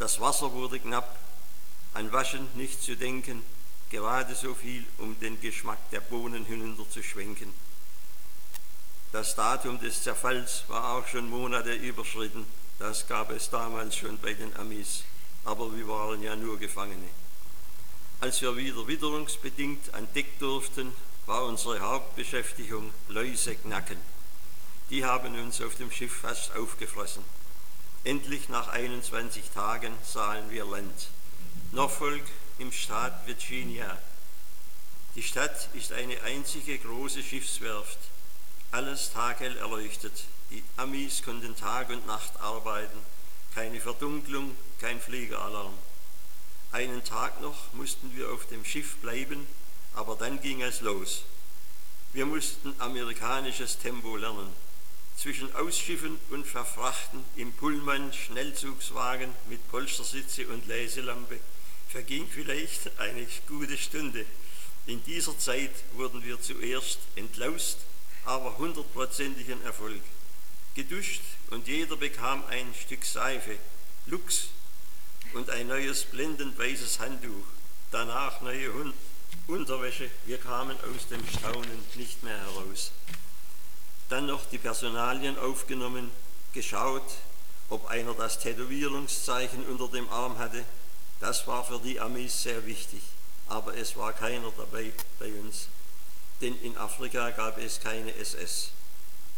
Das Wasser wurde knapp, an Waschen nicht zu denken, gerade so viel, um den Geschmack der Bohnen hinunter zu schwenken. Das Datum des Zerfalls war auch schon Monate überschritten, das gab es damals schon bei den Amis, aber wir waren ja nur Gefangene. Als wir wieder witterungsbedingt an Deck durften, war unsere Hauptbeschäftigung Läuse knacken. Die haben uns auf dem Schiff fast aufgefressen. Endlich nach 21 Tagen sahen wir Land. Norfolk im Staat Virginia. Die Stadt ist eine einzige große Schiffswerft. Alles taghell erleuchtet. Die Amis konnten Tag und Nacht arbeiten. Keine Verdunklung, kein Fliegeralarm. Einen Tag noch mussten wir auf dem Schiff bleiben, aber dann ging es los. Wir mussten amerikanisches Tempo lernen. Zwischen Ausschiffen und Verfrachten im Pullman Schnellzugswagen mit Polstersitze und Leselampe verging vielleicht eine gute Stunde. In dieser Zeit wurden wir zuerst entlaust, aber 100%igen Erfolg. Geduscht und jeder bekam ein Stück Seife, Lux und ein neues blendend weißes Handtuch. Danach neue Unterwäsche. Wir kamen aus dem Staunen nicht mehr heraus. Dann noch die Personalien aufgenommen, geschaut, ob einer das Tätowierungszeichen unter dem Arm hatte. Das war für die Amis sehr wichtig, aber es war keiner dabei bei uns, denn in Afrika gab es keine SS.